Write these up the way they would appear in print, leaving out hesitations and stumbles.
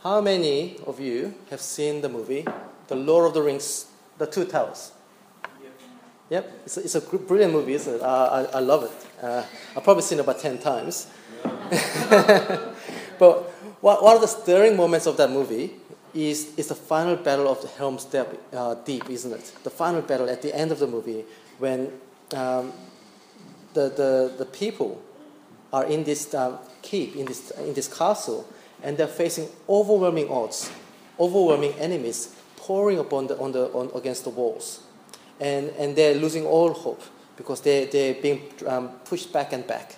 How many of you have seen the movie, The Lord of the Rings, The Two Towers? Yep, it's a brilliant movie, isn't it? I love it. I've probably seen it about 10 times. But one of the stirring moments of that movie is the final battle of the Helm's Deep, isn't it? The final battle at the end of the movie when the people are in this keep, in this castle, and they're facing overwhelming odds, overwhelming enemies pouring against the walls. And they're losing all hope because they're being pushed back and back.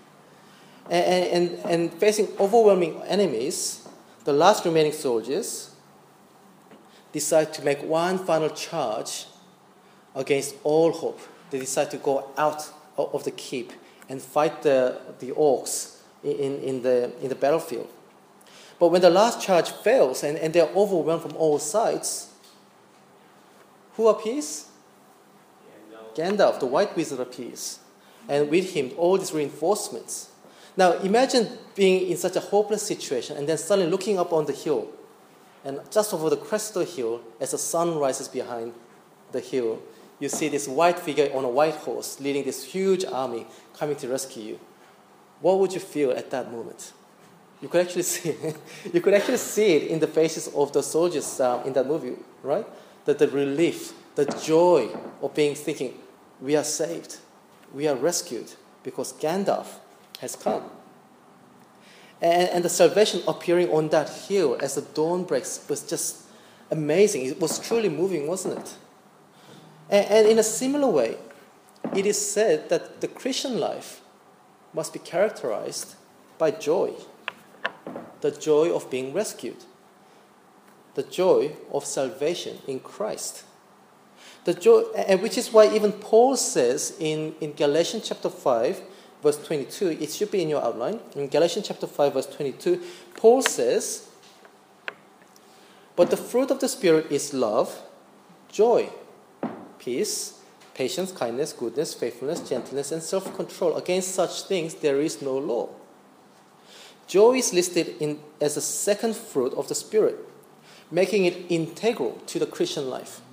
And facing overwhelming enemies, the last remaining soldiers decide to make one final charge against all hope. They decide to go out of the keep and fight the orcs in the battlefield. But when the last charge fails and they're overwhelmed from all sides, who appears? Gandalf, the White Wizard, appears. And with him, all these reinforcements. Now, imagine being in such a hopeless situation and then suddenly looking up on the hill. And just over the crest of the hill, as the sun rises behind the hill, you see this white figure on a white horse leading this huge army coming to rescue you. What would you feel at that moment? You could actually see it in the faces of the soldiers in that movie, right? The relief, the joy of thinking, we are saved, we are rescued because Gandalf has come. And the salvation appearing on that hill as the dawn breaks was just amazing. It was truly moving, wasn't it? And in a similar way, it is said that the Christian life must be characterized by joy. The joy of being rescued. The joy of salvation in Christ. The joy, and which is why even Paul says in Galatians chapter 5, verse 22, it should be in your outline. In Galatians chapter 5, verse 22, Paul says, "But the fruit of the Spirit is love, joy, peace, patience, kindness, goodness, faithfulness, gentleness, and self-control. Against such things there is no law." Joy is listed as a second fruit of the Spirit, making it integral to the Christian life.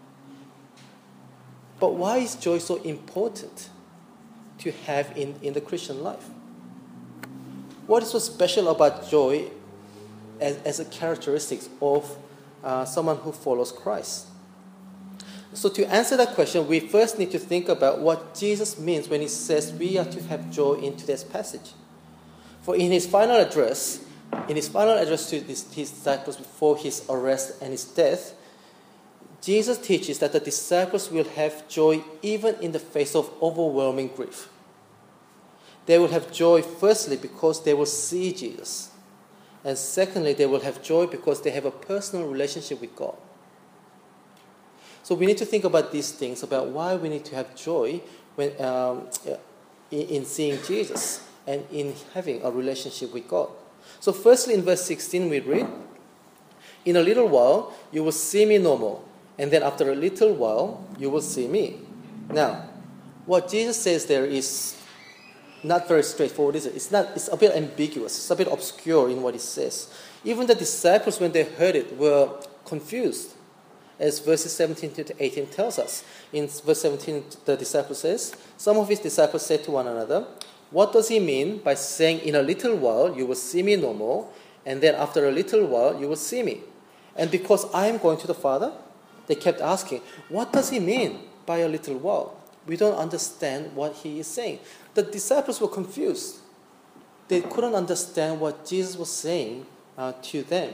But why is joy so important to have in the Christian life? What is so special about joy as a characteristic of someone who follows Christ? So to answer that question, we first need to think about what Jesus means when he says we are to have joy in today's passage. For in his final address to his disciples before his arrest and his death, Jesus teaches that the disciples will have joy even in the face of overwhelming grief. They will have joy firstly because they will see Jesus. And secondly, they will have joy because they have a personal relationship with God. So we need to think about these things, about why we need to have joy when, in seeing Jesus and in having a relationship with God. So firstly, in verse 16 we read, "In a little while you will see me no more, and then after a little while you will see me." Now, what Jesus says there is not very straightforward, is it? It's a bit ambiguous. It's a bit obscure in what he says. Even the disciples, when they heard it, were confused, as verses 17 to 18 tells us. In verse 17, the disciple says, "Some of his disciples said to one another, 'What does he mean by saying, in a little while you will see me no more, and then after a little while you will see me? And because I am going to the Father?' They kept asking, 'What does he mean by a little while? We don't understand what he is saying.'" The disciples were confused. They couldn't understand what Jesus was saying to them.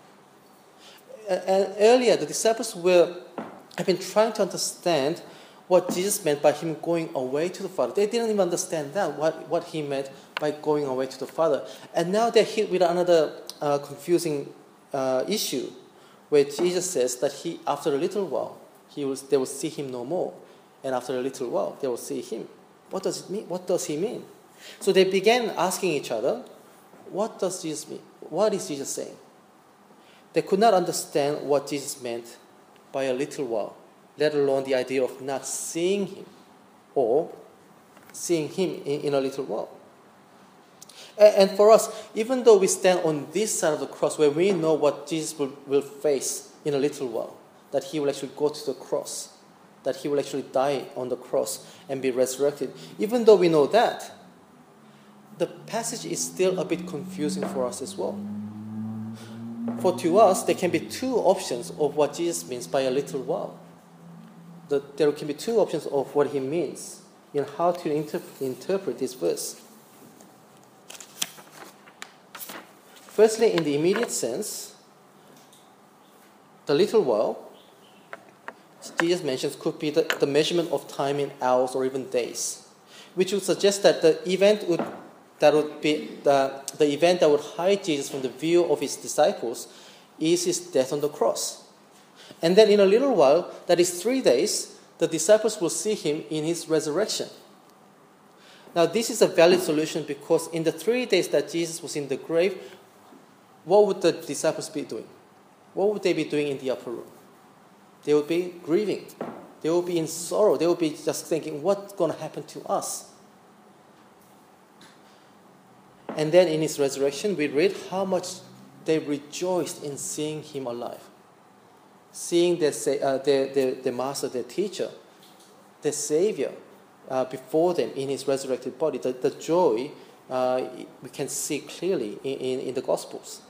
And earlier, the disciples have been trying to understand what Jesus meant by him going away to the Father. They didn't even understand that, what he meant by going away to the Father. And now they're hit with another confusing issue, where Jesus says that after a little while, they will see him no more. And after a little while, they will see him. What does it mean? What does he mean? So they began asking each other, what does Jesus mean? What is Jesus saying? They could not understand what Jesus meant by a little while, let alone the idea of not seeing him or seeing him in a little while. And for us, even though we stand on this side of the cross where we know what Jesus will face in a little while, that he will actually go to the cross, that he will actually die on the cross and be resurrected, even though we know that, the passage is still a bit confusing for us as well. For to us, there can be two options of what Jesus means by a little while. There can be two options of what he means in how to interpret this verse. Firstly, in the immediate sense, the little while Jesus mentions could be the measurement of time in hours or even days, which would suggest that the event would be the event that would hide Jesus from the view of his disciples is his death on the cross. And then in a little while, that is 3 days, the disciples will see him in his resurrection. Now this is a valid solution because in the 3 days that Jesus was in the grave, what would the disciples be doing? What would they be doing in the upper room? They would be grieving. They would be in sorrow. They would be just thinking, what's going to happen to us? And then in his resurrection, we read how much they rejoiced in seeing him alive. Seeing their master, their teacher, their Savior before them in his resurrected body. The joy we can see clearly in the Gospels.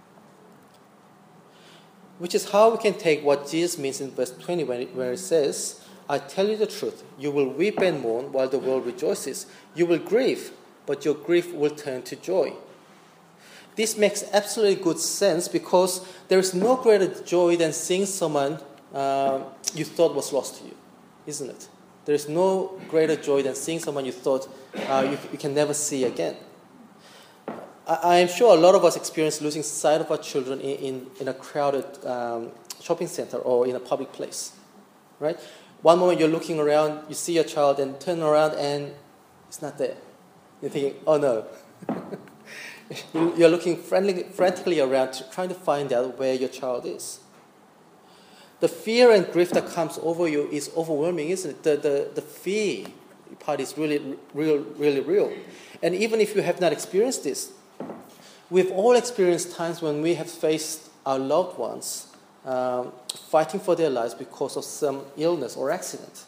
Which is how we can take what Jesus means in verse 20 where it says, I tell you the truth, you will weep and mourn while the world rejoices. You will grieve, but your grief will turn to joy. This makes absolutely good sense because there is no greater joy than seeing someone you thought was lost to you, isn't it? There is no greater joy than seeing someone you thought you can never see again. I am sure a lot of us experience losing sight of our children in a crowded shopping center or in a public place, right? One moment you're looking around, you see your child, and turn around and it's not there. You're thinking, oh no. You're looking frantically around, trying to find out where your child is. The fear and grief that comes over you is overwhelming, isn't it? The fear part is really real. And even if you have not experienced this, we've all experienced times when we have faced our loved ones fighting for their lives because of some illness or accident.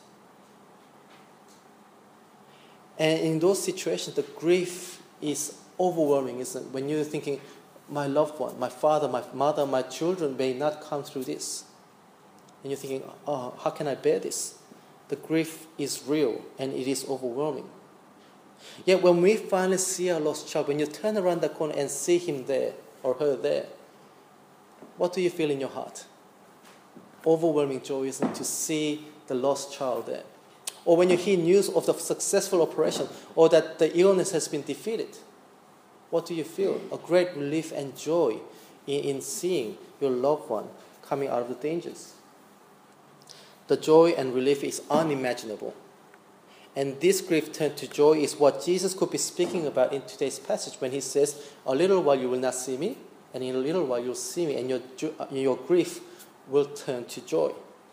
And in those situations, the grief is overwhelming, isn't it? When you're thinking, my loved one, my father, my mother, my children may not come through this. And you're thinking, oh, how can I bear this? The grief is real and it is overwhelming. Yet when we finally see our lost child, when you turn around the corner and see him there or her there, what do you feel in your heart? Overwhelming joy, isn't it, to see the lost child there? Or when you hear news of the successful operation or that the illness has been defeated, what do you feel? A great relief and joy in seeing your loved one coming out of the dangers. The joy and relief is unimaginable. And this grief turned to joy is what Jesus could be speaking about in today's passage when he says, a little while you will not see me, and in a little while you'll see me, and your grief will turn to joy.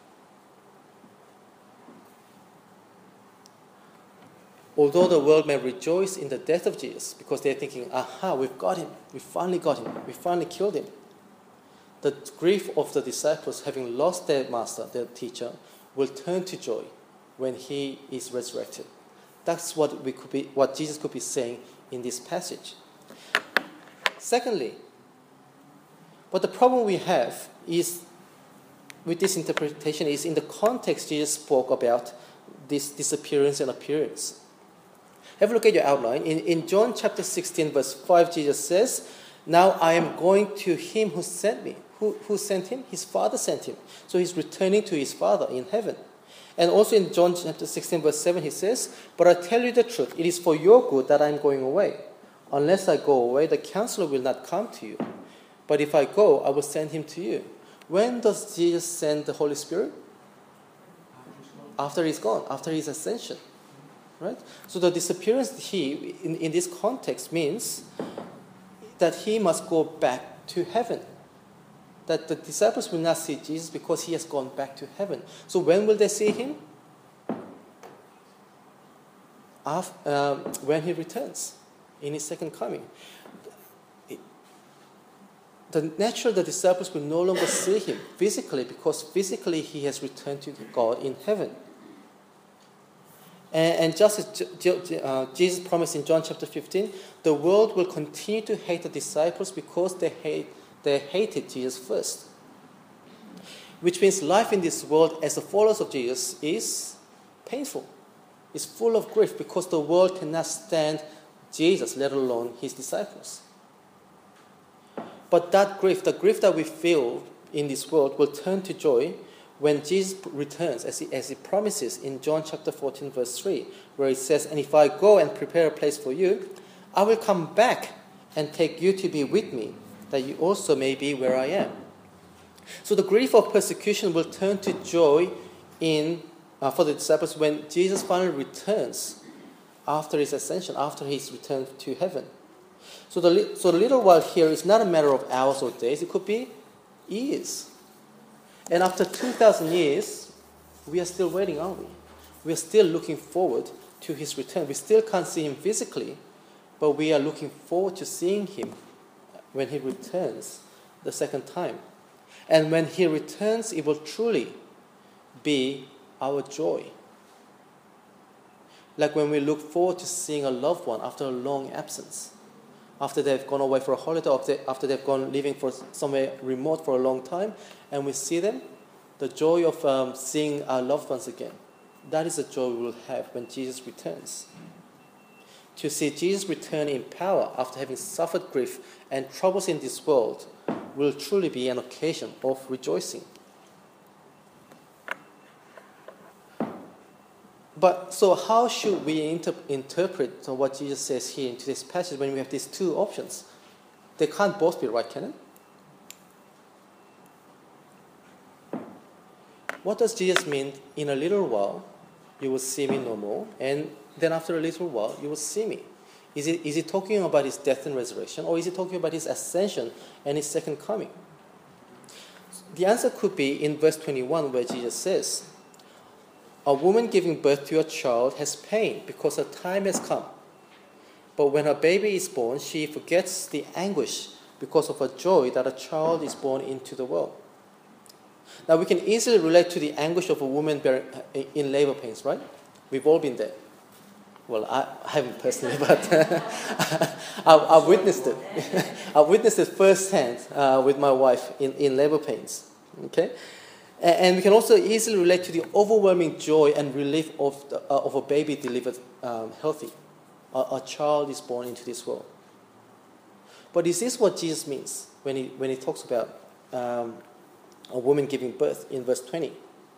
Although the world may rejoice in the death of Jesus because they're thinking, aha, we've got him, we finally got him, we finally killed him. The grief of the disciples having lost their master, their teacher, will turn to joy when he is resurrected. That's what Jesus could be saying in this passage. Secondly, what the problem we have is with this interpretation is in the context Jesus spoke about this disappearance and appearance. Have a look at your outline. In John chapter 16, verse 5, Jesus says, now I am going to him who sent me. Who sent him? His Father sent him. So he's returning to his Father in heaven. And also in John chapter 16, verse 7, he says, but I tell you the truth, it is for your good that I am going away. Unless I go away, the counselor will not come to you. But if I go, I will send him to you. When does Jesus send the Holy Spirit? After he's gone, after his ascension. Right? So the disappearance in this context means that he must go back to heaven. That the disciples will not see Jesus because he has gone back to heaven. So when will they see him? When he returns. in his second coming. The disciples will no longer see him physically, because physically he has returned to God in heaven. And just as Jesus promised in John chapter 15, the world will continue to hate the disciples because they hated Jesus first. Which means life in this world as the followers of Jesus is painful. It's full of grief because the world cannot stand Jesus, let alone his disciples. But that grief, the grief that we feel in this world, will turn to joy when Jesus returns, as he promises in John chapter 14, verse 3, where he says, "And if I go and prepare a place for you, I will come back and take you to be with me, that you also may be where I am." So the grief of persecution will turn to joy for the disciples when Jesus finally returns after his ascension, after his return to heaven. So the little while here is not a matter of hours or days. It could be years. And after 2,000 years, we are still waiting, aren't we? We are still looking forward to his return. We still can't see him physically, but we are looking forward to seeing him when he returns the second time. And when he returns, it will truly be our joy. Like when we look forward to seeing a loved one after a long absence, after they've gone away for a holiday, after they've gone living for somewhere remote for a long time, and we see them, the joy of seeing our loved ones again. That is the joy we will have when Jesus returns. To see Jesus return in power after having suffered grief and troubles in this world will truly be an occasion of rejoicing. But so how should we interpret what Jesus says here in today's passage when we have these two options? They can't both be right, can it? What does Jesus mean? In a little while, you will see me no more, and then after a little while, you will see me. Is he talking about his death and resurrection, or is he talking about his ascension and his second coming? The answer could be in verse 21, where Jesus says, "A woman giving birth to a child has pain because her time has come. But when her baby is born, she forgets the anguish because of her joy that a child is born into the world." Now we can easily relate to the anguish of a woman in labor pains, right? We've all been there. Well, I haven't personally, but I've witnessed it. I've witnessed it firsthand with my wife in labor pains. Okay? And we can also easily relate to the overwhelming joy and relief of a baby delivered healthy. A child is born into this world. But is this what Jesus means when he talks about a woman giving birth in verse 20?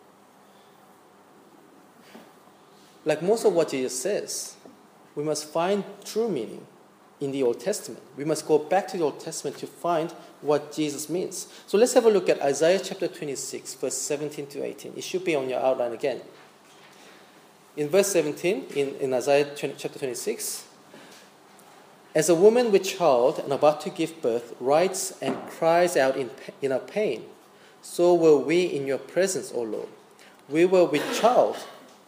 Like most of what Jesus says, we must find true meaning in the Old Testament. We must go back to the Old Testament to find what Jesus means. So let's have a look at Isaiah chapter 26, verse 17 to 18. It should be on your outline again. In verse 17, in Isaiah chapter 26, "As a woman with child and about to give birth writes and cries out in her pain, so were we in your presence, O Lord. We were with child.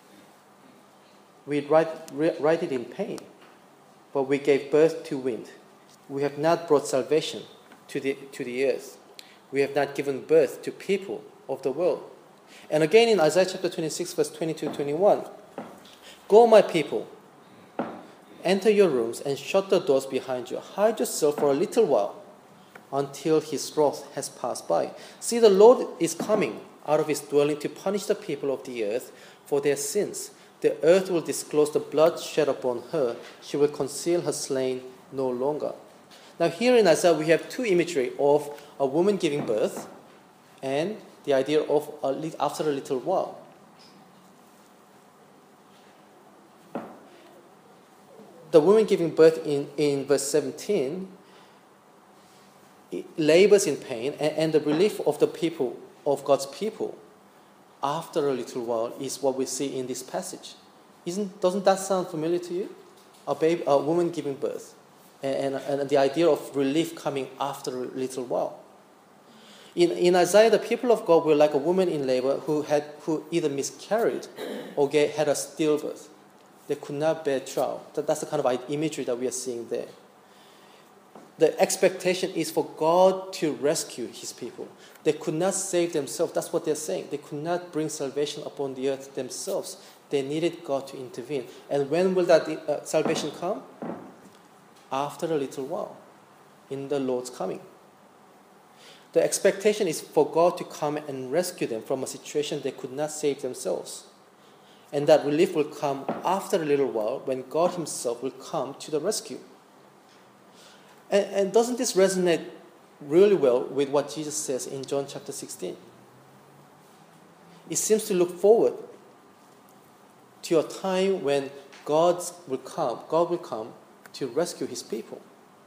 We write it in pain, but we gave birth to wind. We have not brought salvation to the earth. We have not given birth to people of the world." And again in Isaiah chapter 26, verse 22-21, "Go, my people, enter your rooms and shut the doors behind you. Hide yourself for a little while until his wrath has passed by. See, the Lord is coming out of his dwelling to punish the people of the earth for their sins. The earth will disclose the blood shed upon her. She will conceal her slain no longer." Now here in Isaiah we have two imagery of a woman giving birth and the idea of after a little while. The woman giving birth in verse 17 labors in pain, and the relief of the people, of God's people, after a little while is what we see in this passage. Doesn't that sound familiar to you? A woman giving birth, and the idea of relief coming after a little while. In Isaiah, the people of God were like a woman in labor who either miscarried or had a stillbirth. They could not bear trial. That's the kind of imagery that we are seeing there. The expectation is for God to rescue his people. They could not save themselves. That's what they're saying. They could not bring salvation upon the earth themselves. They needed God to intervene. And when will that salvation come? After a little while, in the Lord's coming. The expectation is for God to come and rescue them from a situation they could not save themselves. And that relief will come after a little while when God himself will come to the rescue. And doesn't this resonate really well with what Jesus says in John chapter 16? It seems to look forward to a time when God will come to rescue his people.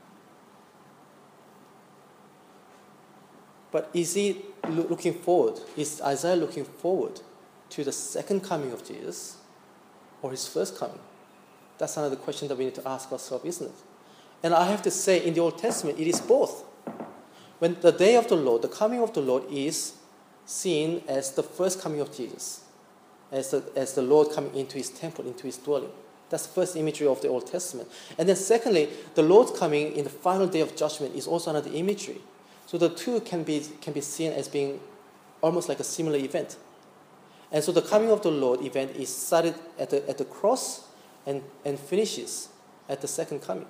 But is he looking forward? Is Isaiah looking forward to the second coming of Jesus or his first coming? That's another question that we need to ask ourselves, isn't it? And I have to say, in the Old Testament, it is both. When the day of the Lord, the coming of the Lord is seen as the first coming of Jesus, as the Lord coming into his temple, into his dwelling. That's the first imagery of the Old Testament. And then secondly, the Lord's coming in the final day of judgment is also another imagery. So the two can be seen as being almost like a similar event. And so the coming of the Lord event is started at the cross and finishes at the second coming.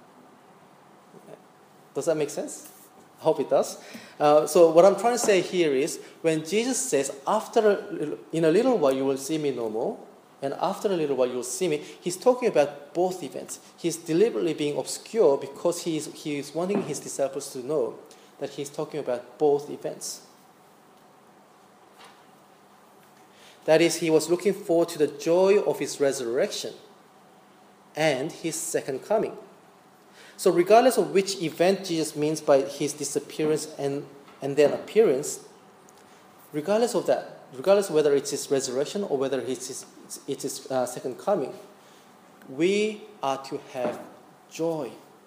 Does that make sense? I hope it does. So what I'm trying to say here is, when Jesus says, in a little while you will see me no more, and after a little while you will see me, he's talking about both events. He's deliberately being obscure because he is wanting his disciples to know that he's talking about both events. That is, he was looking forward to the joy of his resurrection and his second coming. So regardless of which event Jesus means by his disappearance and then appearance, regardless of that, regardless of whether it's his resurrection or whether it's his second coming, we are to have joy.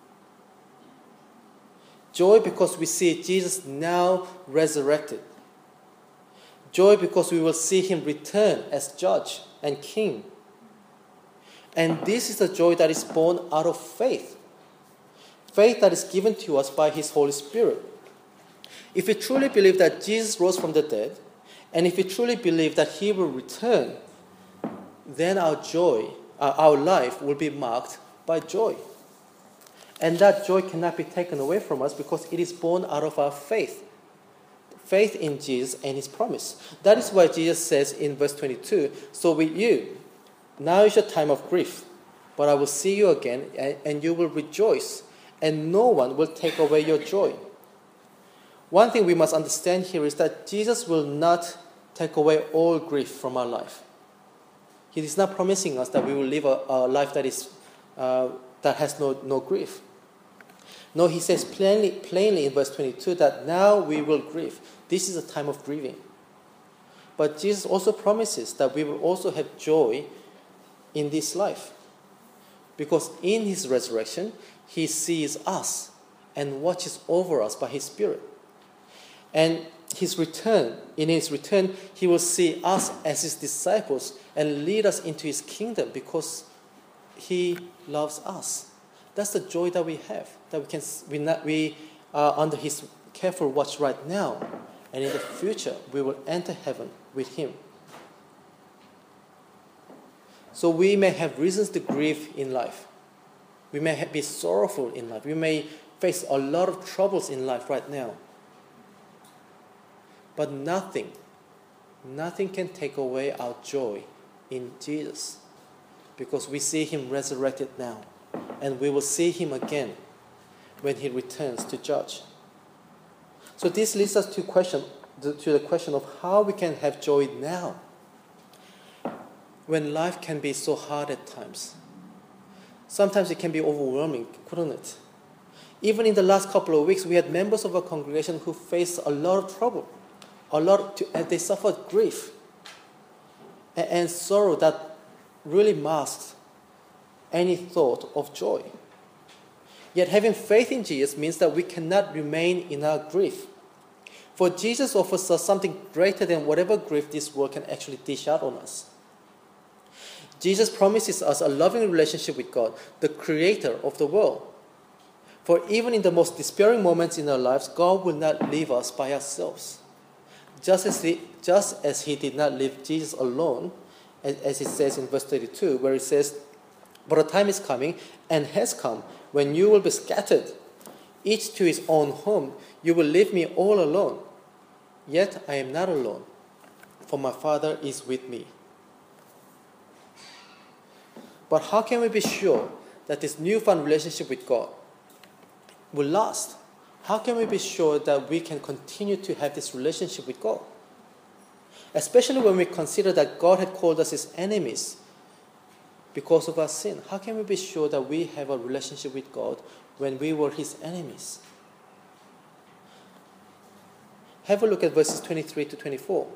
Joy because we see Jesus now resurrected. Joy because we will see him return as judge and king. And this is the joy that is born out of faith. Faith that is given to us by his Holy Spirit. If we truly believe that Jesus rose from the dead, and if we truly believe that he will return, then our joy, our life will be marked by joy. And that joy cannot be taken away from us because it is born out of our faith. Faith in Jesus and his promise. That is why Jesus says in verse 22, "So with you, now is your time of grief, but I will see you again, and you will rejoice, and no one will take away your joy." One thing we must understand here is that Jesus will not take away all grief from our life. He is not promising us that we will live a life that has no grief. No, he says plainly in verse 22 that now we will grieve. This is a time of grieving. But Jesus also promises that we will also have joy in this life. Because in his resurrection, he sees us and watches over us by his Spirit. And in his return, he will see us as his disciples and lead us into his kingdom because he loves us. That's the joy that we have, that we are under his careful watch right now, and in the future we will enter heaven with him. So we may have reasons to grieve in life. We may be sorrowful in life. We may face a lot of troubles in life right now. But nothing can take away our joy in Jesus, because we see him resurrected now, and we will see him again when he returns to judge. So this leads us to the question of how we can have joy now, when life can be so hard at times. Sometimes it can be overwhelming, couldn't it? Even in the last couple of weeks, we had members of our congregation who faced a lot of trouble, and they suffered grief and sorrow that really masked any thought of joy. Yet having faith in Jesus means that we cannot remain in our grief. For Jesus offers us something greater than whatever grief this world can actually dish out on us. Jesus promises us a loving relationship with God, the creator of the world. For even in the most despairing moments in our lives, God will not leave us by ourselves. Just as he did not leave Jesus alone, as it says in verse 32, where it says, "But a time is coming, and has come, when you will be scattered, each to his own home. You will leave me all alone. Yet I am not alone, for my Father is with me." But how can we be sure that this newfound relationship with God will last? How can we be sure that we can continue to have this relationship with God? Especially when we consider that God had called us his enemies because of our sin. How can we be sure that we have a relationship with God when we were his enemies? Have a look at verses 23 to 24.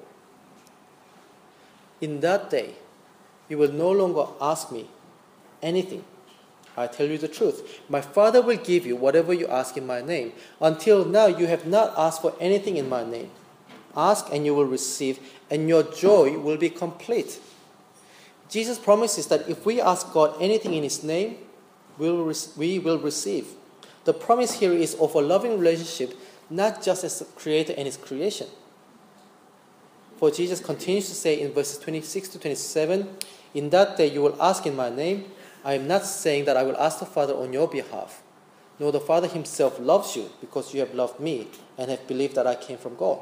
"In that day, you will no longer ask me anything. I tell you the truth. My Father will give you whatever you ask in my name. Until now, you have not asked for anything in my name. Ask and you will receive, and your joy will be complete." Jesus promises that if we ask God anything in his name, we will receive. The promise here is of a loving relationship, not just as the creator and his creation. For Jesus continues to say in verses 26 to 27, "In that day you will ask in my name. I am not saying that I will ask the Father on your behalf. No, the Father himself loves you because you have loved me and have believed that I came from God."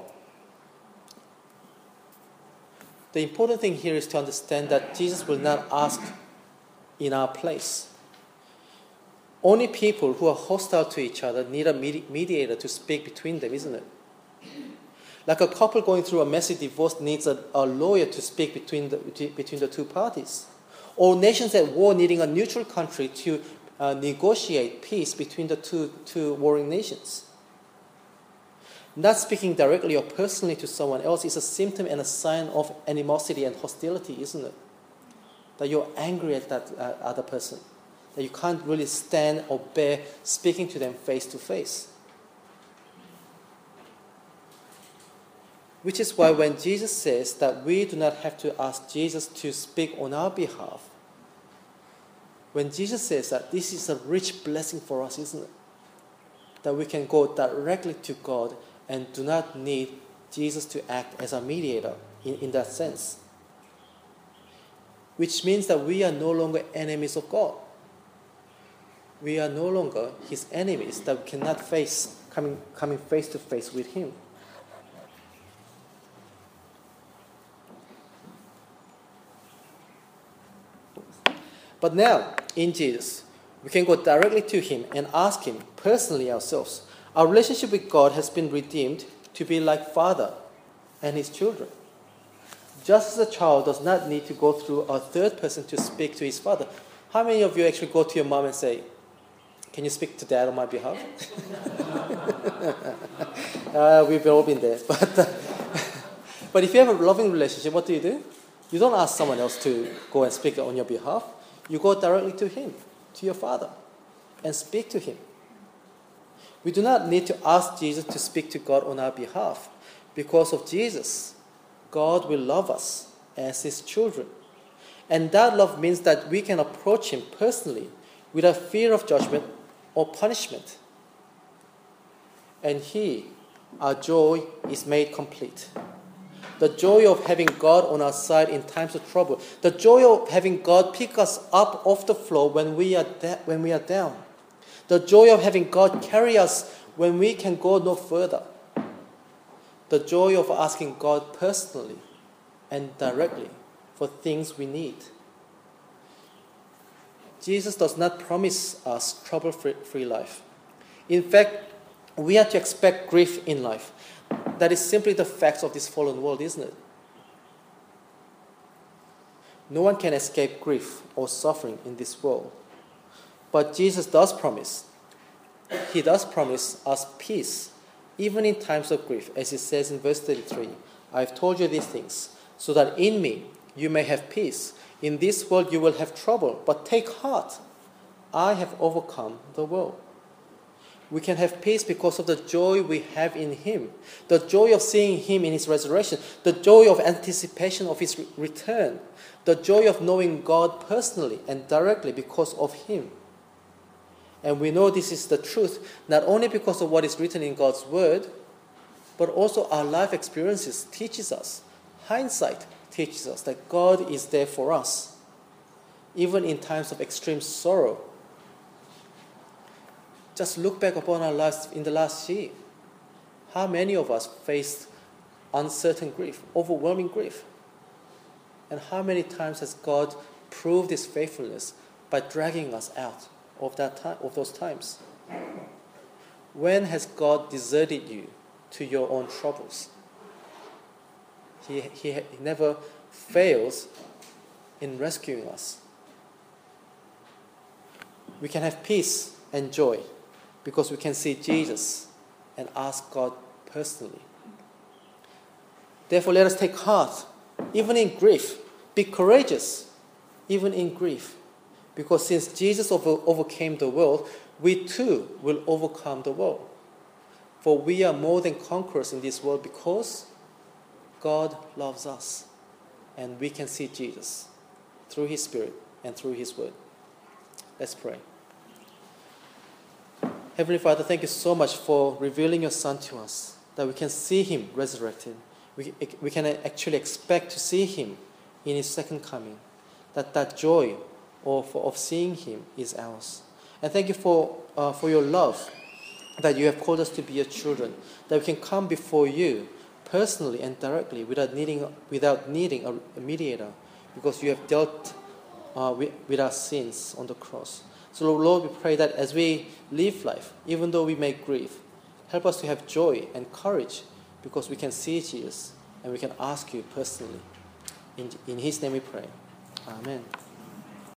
The important thing here is to understand that Jesus will not ask in our place. Only people who are hostile to each other need a mediator to speak between them, isn't it? Like a couple going through a messy divorce needs a lawyer to speak between the two parties. Or nations at war needing a neutral country to negotiate peace between the two warring nations. Not speaking directly or personally to someone else is a symptom and a sign of animosity and hostility, isn't it? That you're angry at that other person. That you can't really stand or bear speaking to them face to face. Which is why when Jesus says that we do not have to ask Jesus to speak on our behalf, when Jesus says that, this is a rich blessing for us, isn't it? That we can go directly to God and do not need Jesus to act as a mediator in that sense. Which means that we are no longer enemies of God. We are no longer his enemies that we cannot face coming face to face with him. But now, in Jesus, we can go directly to him and ask him personally ourselves. Our relationship with God has been redeemed to be like Father and his children. Just as a child does not need to go through a third person to speak to his father. How many of you actually go to your mom and say, "Can you speak to Dad on my behalf?" We've all been there. But if you have a loving relationship, what do? You don't ask someone else to go and speak on your behalf. You go directly to him, to your Father, and speak to him. We do not need to ask Jesus to speak to God on our behalf. Because of Jesus, God will love us as his children. And that love means that we can approach him personally without fear of judgment or punishment. And our joy is made complete. The joy of having God on our side in times of trouble. The joy of having God pick us up off the floor when we are down. The joy of having God carry us when we can go no further. The joy of asking God personally and directly for things we need. Jesus does not promise us trouble-free life. In fact, we are to expect grief in life. That is simply the facts of this fallen world, isn't it? No one can escape grief or suffering in this world. But Jesus does promise. He does promise us peace, even in times of grief, as he says in verse 33, "I have told you these things, so that in me you may have peace. In this world you will have trouble, but take heart. I have overcome the world." We can have peace because of the joy we have in Him, the joy of seeing Him in His resurrection, the joy of anticipation of His return, the joy of knowing God personally and directly because of Him. And we know this is the truth not only because of what is written in God's Word, but also our life experiences teaches us, hindsight teaches us that God is there for us, even in times of extreme sorrow. Just look back upon our lives in the last year. How many of us faced uncertain grief, overwhelming grief? And how many times has God proved His faithfulness by dragging us out of those times? When has God deserted you to your own troubles? He never fails in rescuing us. We can have peace and joy because we can see Jesus and ask God personally. Therefore, let us take heart, even in grief. Be courageous, even in grief. Because since Jesus overcame the world, we too will overcome the world. For we are more than conquerors in this world because God loves us. And we can see Jesus through His Spirit and through His Word. Let's pray. Heavenly Father, thank you so much for revealing your Son to us, that we can see Him resurrected. We can actually expect to see Him in His second coming, that joy of seeing Him is ours. And thank you for your love, that you have called us to be your children, that we can come before you personally and directly without needing a mediator, because you have dealt with our sins on the cross. So Lord, we pray that as we live life, even though we may grieve, help us to have joy and courage because we can see Jesus and we can ask you personally. In His name we pray. Amen.